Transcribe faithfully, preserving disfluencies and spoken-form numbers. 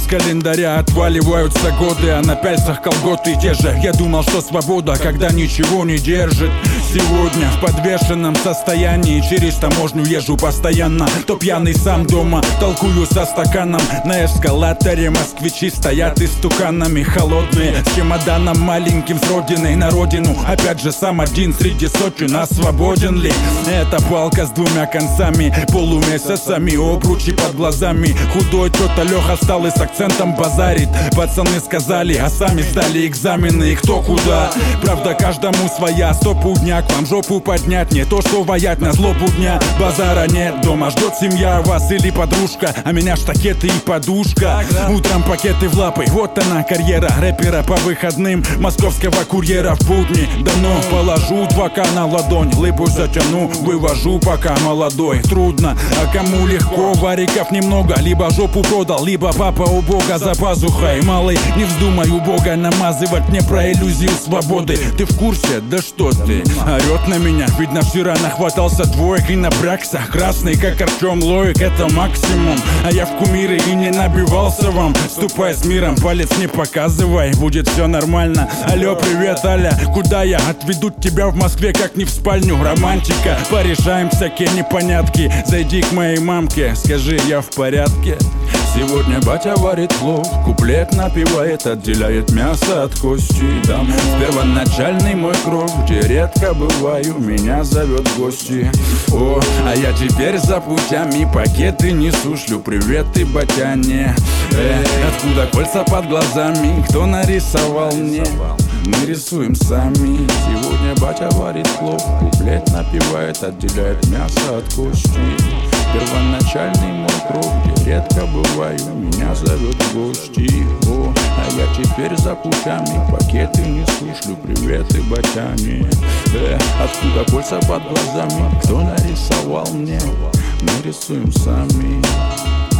с календаря отваливаются годы, а на пяльцах колготы те же. Я думал, что свобода, когда ничего не держит. Сегодня в подвешенном состоянии через таможню езжу постоянно. То пьяный сам дома, толкую со стаканом. На эскалаторе москвичи стоят истуканами. Холодные, с чемоданом маленьким с родиной на родину. Опять же сам один среди сотен, а свободен ли? Это палка с двумя концами, полумесяцами, обручи под глазами. Худой тёта Лёха стал и с акцентом базарит. Пацаны сказали, а сами сдали экзамены. И кто куда? Правда каждому своя. Стопудняк, вам жопу поднять, не то что воять на злобу дня. Базара нет, дома ждет семья вас или подружка, а меня штакеты и подушка. Утром пакеты в лапы, вот она карьера рэпера по выходным, московского курьера в будни. Давно положу два к на ладонь, лыбу затяну, вывожу пока молодой. Трудно, а кому легко, вариков немного. Либо жопу продал, либо папа у бога за пазухой. Малый, не вздумай у бога намазывать мне про иллюзию свободы. Ты в курсе? Да что ты? Орет на меня, видно вчера нахватался двоек и напрягся. Красный, как Артем Лоик, это максимум. А я в кумиры и не набивался вам. Ступай с миром, палец не показывай, будет все нормально. Алло, привет, Аля, куда я? Отведут тебя в Москве, как не в спальню. Романтика, порешаем всякие непонятки. Зайди к моей мамке, скажи, я в порядке. Сегодня батя варит плов, куплет напевает, отделяет мясо от кости. Там первоначальный мой кровь, где редко бываю, меня зовет в гости. О, а я теперь за путями пакеты несу, шлю приветы батяне. Э, откуда кольца под глазами, кто нарисовал мне? Мы рисуем сами. Сегодня батя варит плов, куплет напевает, отделяет мясо от кости. Первоначальный мой кровь, где редко бываю, меня зовет в гости. О, а я теперь за путями пакеты несу, шлю приветы батяне. Э, откуда кольца под глазами, кто нарисовал мне? Мы рисуем сами.